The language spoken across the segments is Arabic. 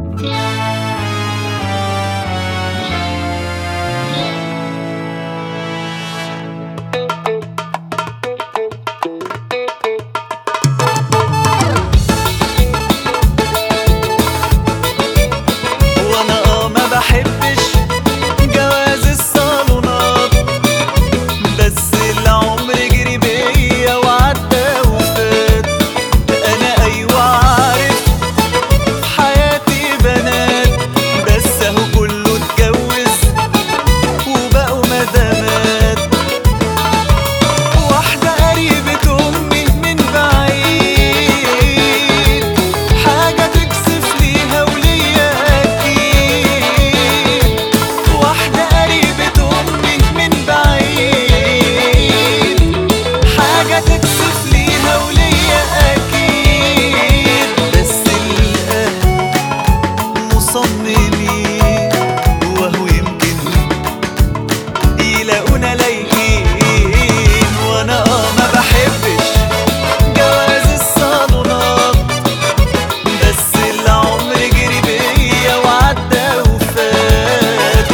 يلاقونا لايقين. وانا ما بحبش جواز الصالونات، بس العمر جري بيا وعدى وفات.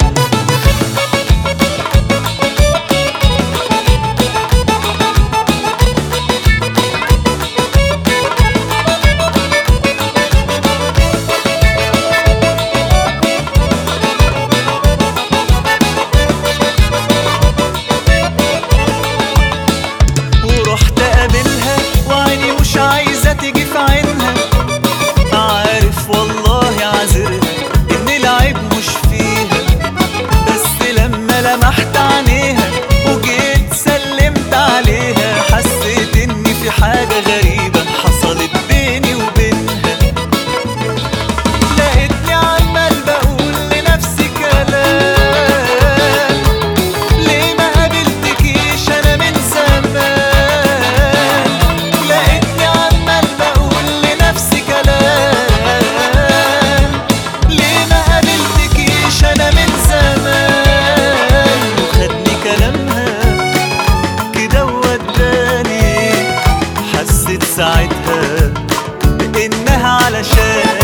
تيجي في عينها، عارف والله عذرها ان العيب مش فيها، بس لما لمحت عينيها وجيت سلمت عليها حسيت ان في حاجة غريبة حصلت بيني وبينها. لقيتني عمال بقول لنفسي كلام، ليه ما قابلتكيش انا من زمان. ساعتها بإنها علشان